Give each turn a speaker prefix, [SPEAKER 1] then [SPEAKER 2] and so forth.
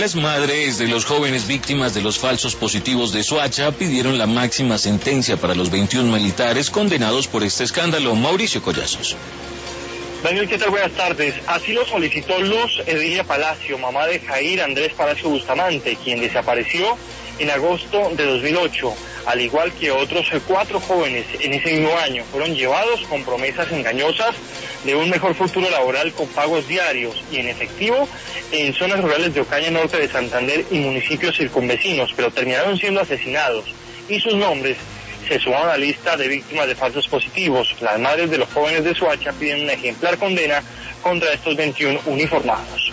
[SPEAKER 1] Las madres de los jóvenes víctimas de los falsos positivos de Soacha pidieron la máxima sentencia para los 21 militares condenados por este escándalo. Mauricio Collazos.
[SPEAKER 2] Daniel, ¿qué tal? Buenas tardes. Así lo solicitó Luz Edilia Palacio, mamá de Jair Andrés Palacio Bustamante, quien desapareció en agosto de 2008, al igual que otros 4 jóvenes en ese mismo año. Fueron llevados con promesas engañosas de un mejor futuro laboral con pagos diarios y en efectivo en zonas rurales de Ocaña Norte de Santander y municipios circunvecinos, pero terminaron siendo asesinados y sus nombres se suman a la lista de víctimas de falsos positivos. Las madres de los jóvenes de Soacha piden una ejemplar condena contra estos 21 uniformados.